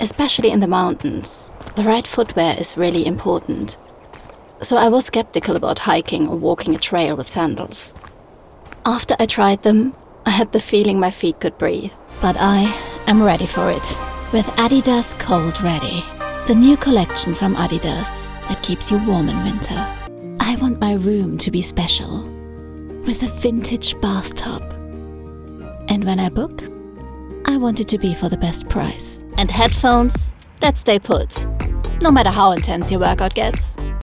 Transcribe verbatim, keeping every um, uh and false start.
especially in the mountains, the right footwear is really important. So I was skeptical about hiking or walking a trail with sandals. After I tried them, I had the feeling my feet could breathe. But I am ready for it. With Adidas Cold Ready, the new collection from Adidas that keeps you warm in winter. I want my room to be special, with a vintage bathtub. And when I book, I want it to be for the best price. And headphones that stay put, no matter how intense your workout gets.